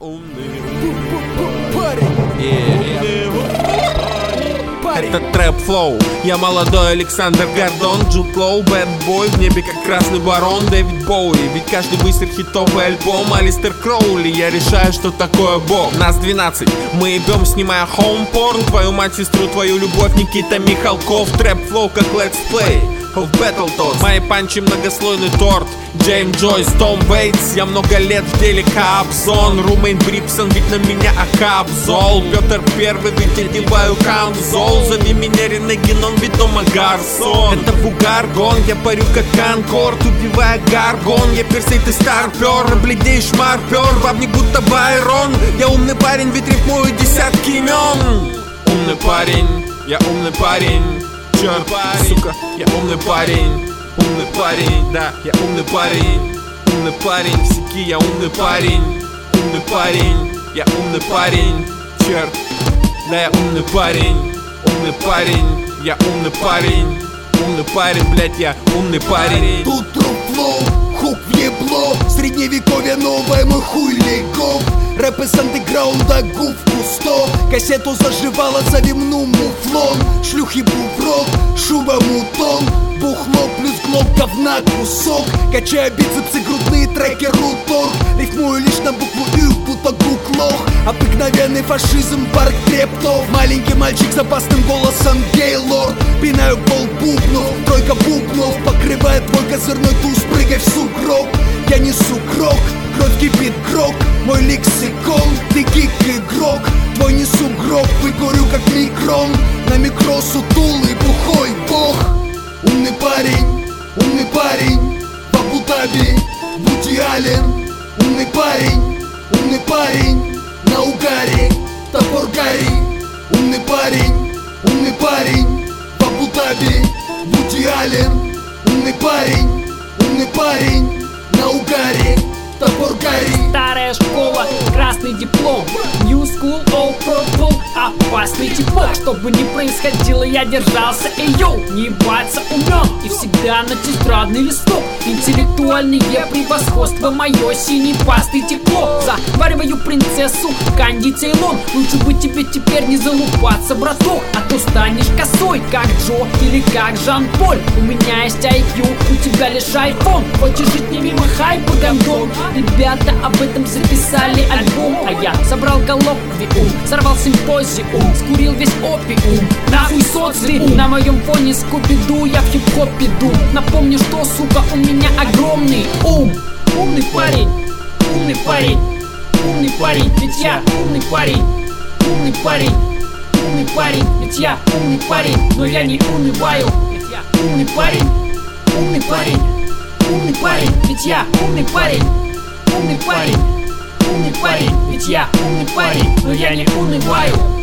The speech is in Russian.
умный это трэп флоу. Я молодой Александр Гордон, Джуд Лоу, бэд бой, в небе как красный барон Дэвид Боуи. Ведь каждый выстрел хитовый альбом Алистер Кроули. Я решаю, что такое бог. Нас 12, мы ебем, снимая хоум-порн. Твою мать, сестру, твою любовь, Никита Михалков. Трэп флоу как Let's Play of Battletoads. Мои панчи многослойный торт. Джейм Джойс, Том Вейтс. Я много лет в деле Капзон. Румейн Брипсон, ведь на меня Акапзол. Петр Первый, ведь одеваю камзол. Зови меня Ренегинон, ведь дома Гарсон. Это Бугаргон, я парю как Конкорд. Убивая Гаргон, я персей, ты старпер. Бледеешь марпер, бабник будто Байрон. Я умный парень, ведь рифмую десятки имен. Умный парень, я умный парень. Черт, сука, я умный парень. Умный парень, да, я умный парень. Умный парень, всеки, я умный парень. Умный парень, я умный парень. Черт, да, я умный парень. Умный парень, я умный парень. Умный парень, блять, я умный парень. Тут труп-флоу, хук въебло. Средневековье новое, мой хуй легов. Рэп из андеграунда, губ в кусто. Кассету заживала, зови мну муфлон. Шлюхи буфрок, шуба мутон. Бухло плюс глоб, говна кусок. Качаю бицепсы, грудные треки, рутор. Рифмую лишь на букву Ю, будто гуклох. Обыкновенный фашизм, парк трептов. Маленький мальчик с опасным голосом, гейлорд. Пинаю пол бубнов, тройка бубнов. Покрывает твой козырной туз, прыгай в сугроб. Я несу крок, кровь кипит крок. Мой лексикон, ты гик-игрок. Твой несу гроб, выкурю как микрон. На микро сутулый, бухой бог. Умный парень, в Абу-Даби, Вуди Аллен. Умный парень, на угаре, топор Гарри. Умный парень, в Абу-Даби, Вуди Аллен. Умный парень, на угаре, топор Гарри. Старая школа, красный диплом. New school, all purple, опасный типок. Что бы ни происходило, я держался, йоу. Не ебаться умен и всегда на тетрадный листок. Интеллектуальное превосходство, мое синий пасты тепло. Завариваю принцессу Канди Цейлон. Лучше бы тебе теперь не залупаться, браток. А то станешь косой, как Джо или как Жан-Поль. У меня есть IQ, у тебя лишь iPhone. Хочешь жить не мимо хайпа, гандон? Ребята об этом записали альбом. А я собрал коллоквиум, сорвал симпозиум, скурил весь опиум. Нахуй соцли, на моем фоне скуби-ду. Я в хип-хоп иду. Напомню, что, сука, у меня огромный ум. Умный парень, умный парень, умный парень, ведь я умный парень. Умный парень, умный парень, ведь я умный парень. Но я не унываю, ведь я умный парень. Умный парень, умный парень, ведь я умный парень. Умный парень, ведь я умный парень, но я не унываю.